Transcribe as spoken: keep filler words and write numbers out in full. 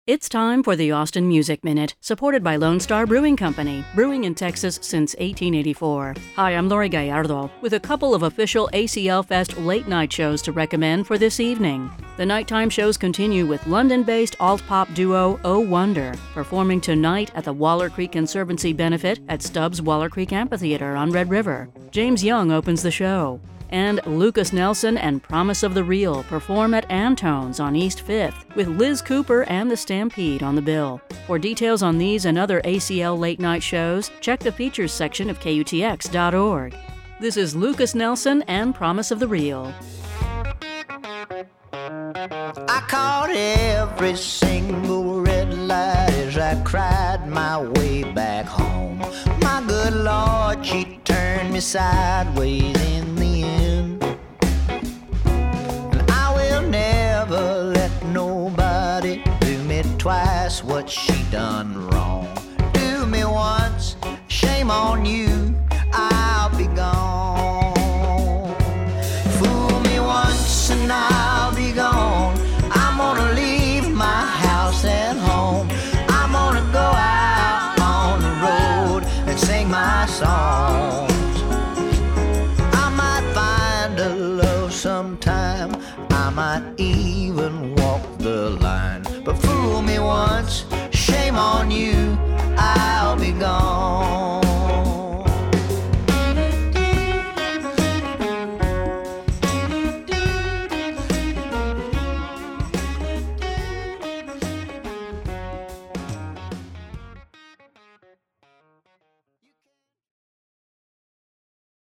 It's time for the Austin Music Minute, supported by Lone Star Brewing Company, brewing in Texas since eighteen eighty-four. Hi, I'm Lori Gallardo, with a couple of official A C L Fest late-night shows to recommend for this evening. The nighttime shows continue with London-based alt-pop duo Oh Wonder, performing tonight at the Waller Creek Conservancy Benefit at Stubbs Waller Creek Amphitheater on Red River. James Young opens the show. And Lucas Nelson and Promise of the Real perform at Antone's on East fifth, with Liz Cooper and the Stampede on the bill. For details on these and other A C L late-night shows, check the features section of K U T X dot org. This is Lucas Nelson and Promise of the Real. I caught every single red light as I cried my way back home. My good Lord, she turned me sideways in the end. And I will never let nobody do me twice what she done wrong. Do me once, shame on you, I'll be gone. Fool me once and I'll be gone. I'm gonna leave my house and home. I'm gonna go out on the road and sing my songs. I might find a love sometime, I might even walk the line. But fool me once, shame on you, I